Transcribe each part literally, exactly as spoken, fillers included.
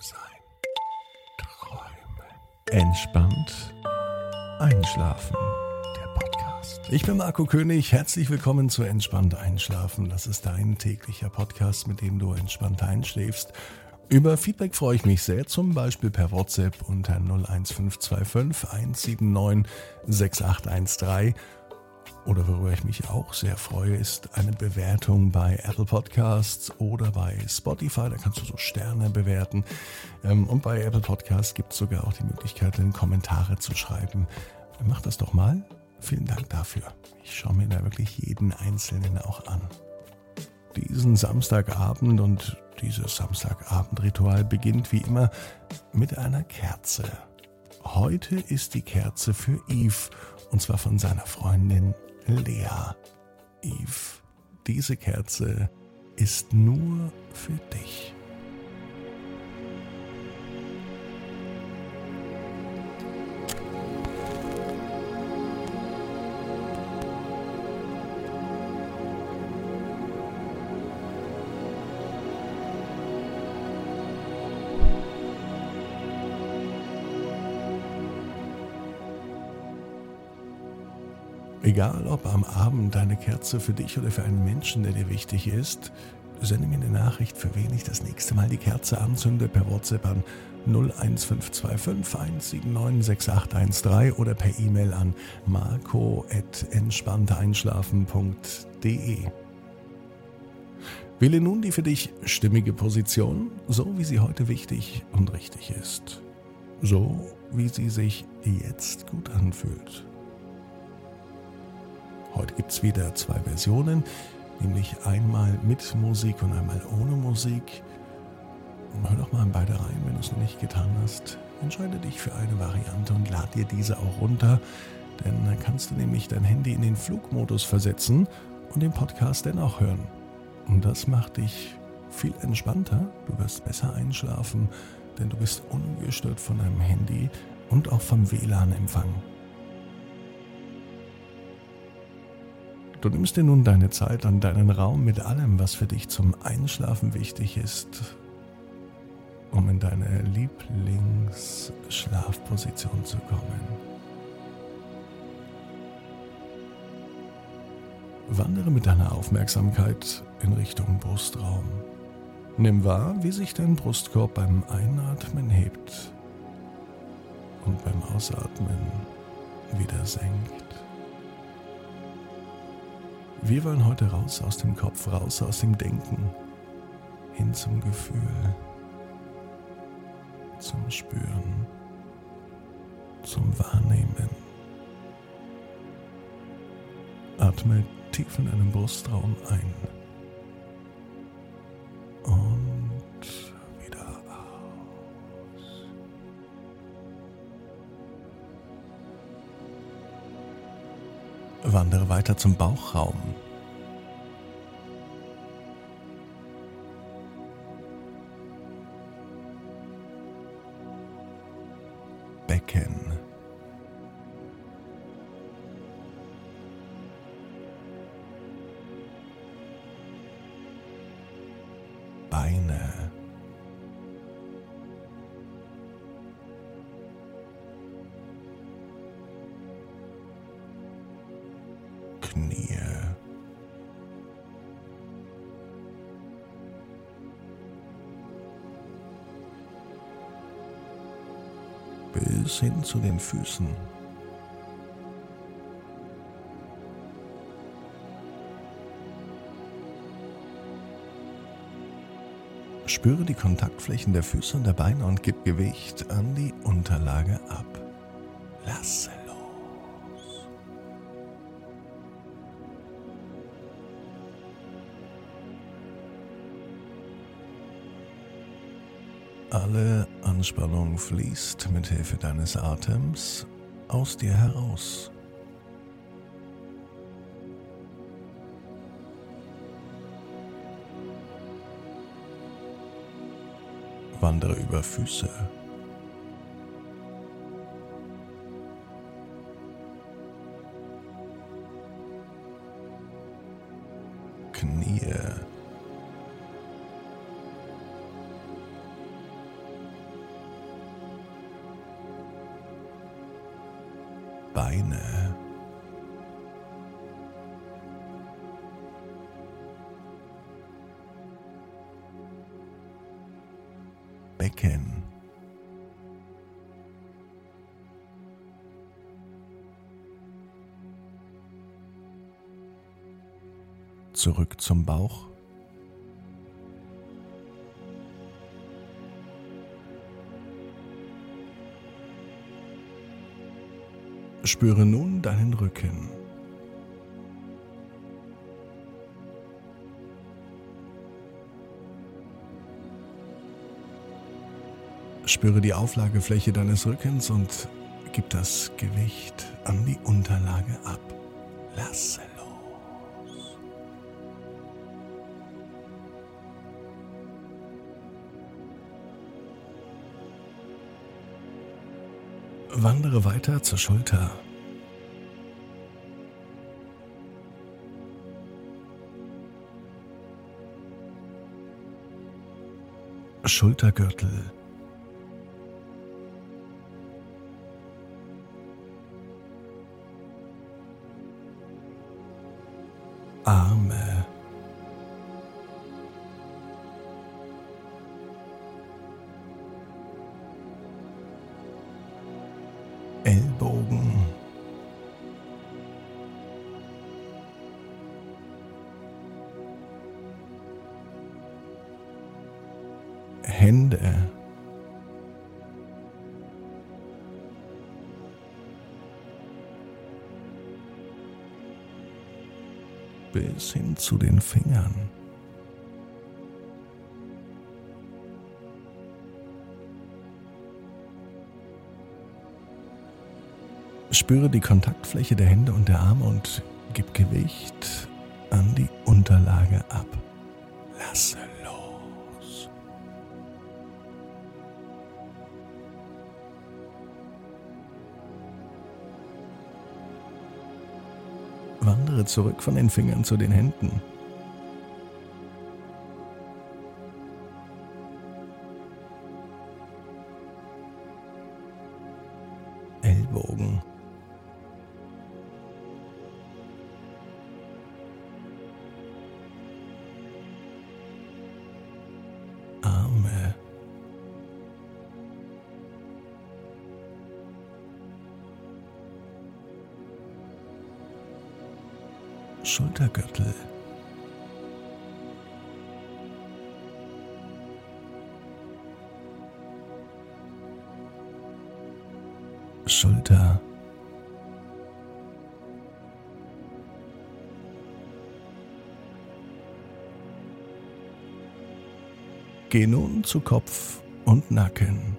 sein. Träumen. Entspannt einschlafen. Der Podcast. Ich bin Marco König. Herzlich willkommen zu Entspannt einschlafen. Das ist dein täglicher Podcast, mit dem du entspannt einschläfst. Über Feedback freue ich mich sehr, zum Beispiel per WhatsApp unter null eins fünf zwei fünf eins sieben neun sechs acht eins drei. Oder worüber ich mich auch sehr freue, ist eine Bewertung bei Apple Podcasts oder bei Spotify. Da kannst du so Sterne bewerten. Und bei Apple Podcasts gibt es sogar auch die Möglichkeit, in Kommentare zu schreiben. Mach das doch mal. Vielen Dank dafür. Ich schaue mir da wirklich jeden Einzelnen auch an. Diesen Samstagabend und dieses Samstagabendritual beginnt wie immer mit einer Kerze. Heute ist die Kerze für Yves, und zwar von seiner Freundin Lea. Yves, diese Kerze ist nur für dich. Egal ob am Abend deine Kerze für dich oder für einen Menschen, der dir wichtig ist, sende mir eine Nachricht, für wen ich das nächste Mal die Kerze anzünde, per WhatsApp an null eins fünf zwei fünf eins sieben neun sechs acht eins drei oder per E-Mail an marco at entspannt einschlafen punkt de. Wähle nun die für dich stimmige Position, so wie sie heute wichtig und richtig ist. So wie sie sich jetzt gut anfühlt. Heute gibt es wieder zwei Versionen, nämlich einmal mit Musik und einmal ohne Musik. Hör doch mal in beide rein, wenn du es noch nicht getan hast. Entscheide dich für eine Variante und lad dir diese auch runter, denn dann kannst du nämlich dein Handy in den Flugmodus versetzen und den Podcast dennoch hören. Und das macht dich viel entspannter, du wirst besser einschlafen, denn du bist ungestört von deinem Handy und auch vom W L A N-Empfang. Du nimmst dir nun deine Zeit an deinen Raum mit allem, was für dich zum Einschlafen wichtig ist, um in deine Lieblingsschlafposition zu kommen. Wandere mit deiner Aufmerksamkeit in Richtung Brustraum. Nimm wahr, wie sich dein Brustkorb beim Einatmen hebt und beim Ausatmen wieder senkt. Wir wollen heute raus aus dem Kopf, raus aus dem Denken, hin zum Gefühl, zum Spüren, zum Wahrnehmen. Atme tief in deinen Brustraum ein und wieder aus. Wandere weiter zum Bauchraum. Becken. Beine. Knie. Bis hin zu den Füßen. Spüre die Kontaktflächen der Füße und der Beine und gib Gewicht an die Unterlage ab. Lasse los. Alle Anspannung fließt mit Hilfe deines Atems aus dir heraus. Wandere über Füße. Knie. Beine, Becken, zurück zum Bauch, spüre nun deinen Rücken. Spüre die Auflagefläche deines Rückens und gib das Gewicht an die Unterlage ab. Lasse los. Wandere weiter zur Schulter. Schultergürtel. Arme. Ellbogen. Hände. Bis hin zu den Fingern. Spüre die Kontaktfläche der Hände und der Arme und gib Gewicht an die Unterlage ab. Lasse los. Wandere zurück von den Fingern zu den Händen. Ellbogen. Arme. Schultergürtel. Schulter. Geh nun zu Kopf und Nacken.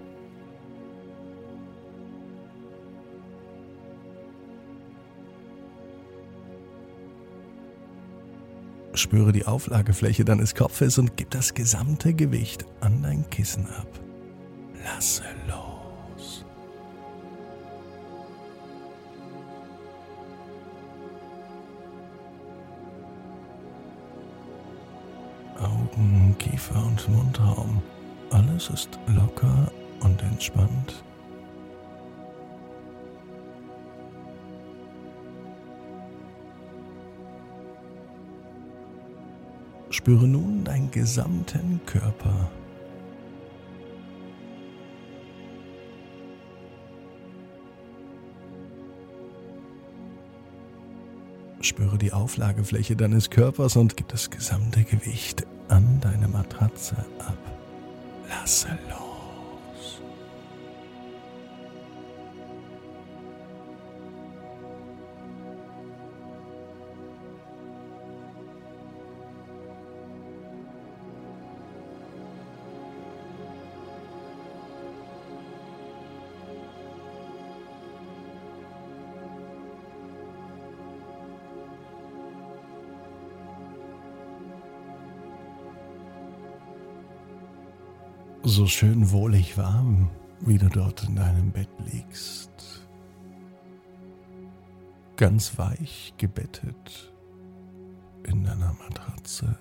Spüre die Auflagefläche deines Kopfes und gib das gesamte Gewicht an dein Kissen ab. Lasse los. Augen, Kiefer und Mundraum. Alles ist locker und entspannt. Spüre nun deinen gesamten Körper. Spüre die Auflagefläche deines Körpers und gib das gesamte Gewicht an deine Matratze ab. Lasse los. So schön wohlig warm, wie du dort in deinem Bett liegst. Ganz weich gebettet in deiner Matratze.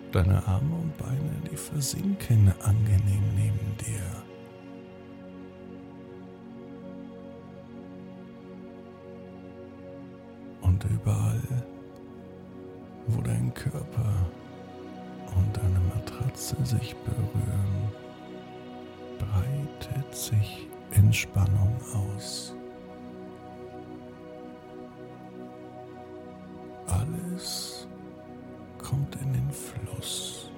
Deine Arme und Beine, die versinken angenehm neben dir. Und überall, wo dein Körper und deine Matratze sich berühren, breitet sich Entspannung aus. Alles kommt in den Fluss.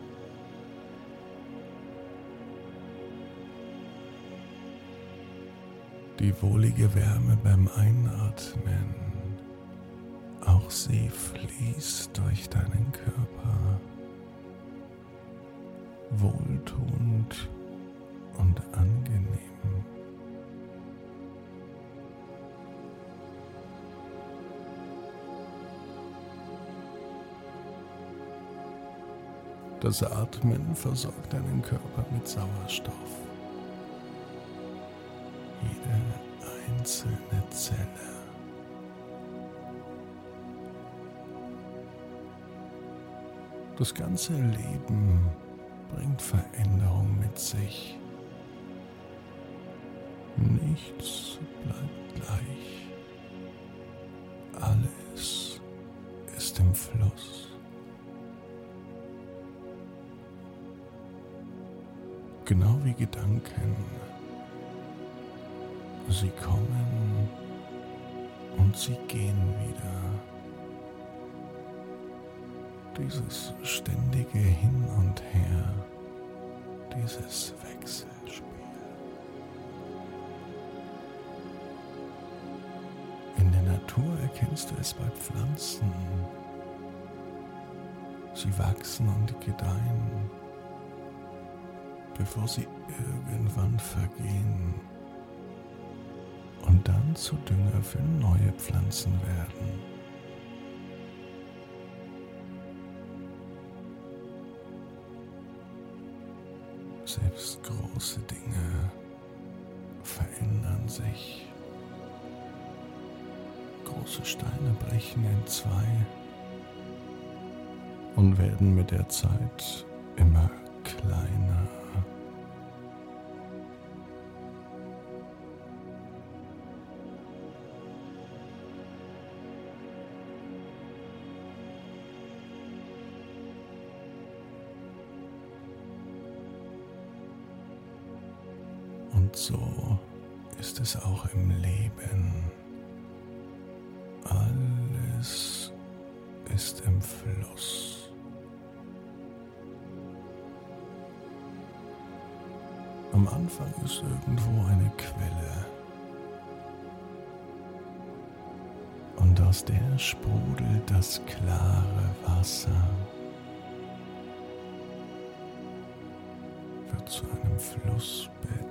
Die wohlige Wärme beim Einatmen, auch sie fließt durch deinen Körper, wohltuend und angenehm. Das Atmen versorgt deinen Körper mit Sauerstoff. Jede einzelne Zelle. Das ganze Leben bringt Veränderung mit sich. Nichts bleibt gleich. Alles ist im Fluss. Genau wie Gedanken. Sie kommen und sie gehen wieder. Dieses ständige Hin und Her, dieses Wechselspiel. In der Natur erkennst du es bei Pflanzen. Sie wachsen und gedeihen, bevor sie irgendwann vergehen und dann zu Dünger für neue Pflanzen werden. Selbst große Dinge verändern sich. Große Steine brechen in zwei und werden mit der Zeit immer kleiner. Und so ist es auch im Leben. Alles ist im Fluss. Am Anfang ist irgendwo eine Quelle. Und aus der sprudelt das klare Wasser, wird zu einem Flussbett.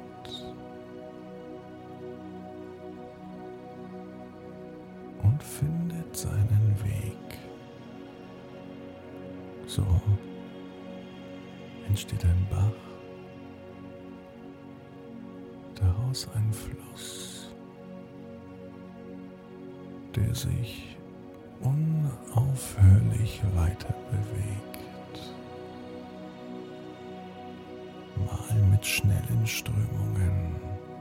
Und findet seinen Weg. So entsteht ein Bach, daraus ein Fluss, der sich unaufhörlich weiter bewegt. Mal mit schnellen Strömungen,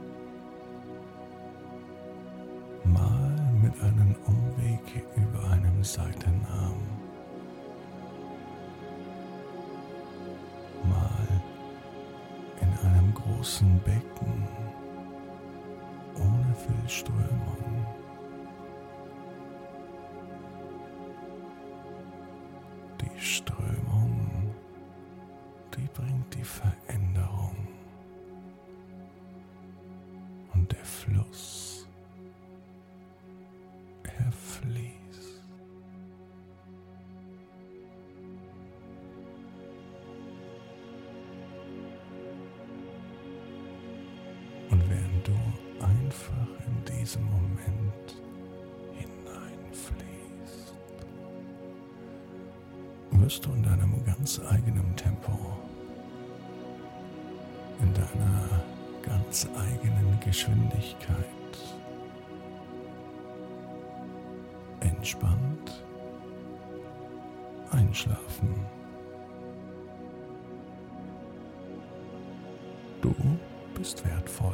mal mit einem Umweg über einem Seitenarm, mal in einem großen Becken ohne viel Strömung. Die Strömung, die bringt die Veränderung. Und der Fluss, er fließt. Und während du einfach in diesem Moment hineinfließt, wirst du in deinem ganz eigenen Tempo, in deiner ganz eigenen Geschwindigkeit entspannt einschlafen. bist wertvoll.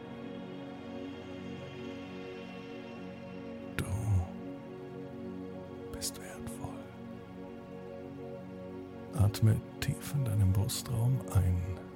Du bist wertvoll. Atme tief in deinem Brustraum ein.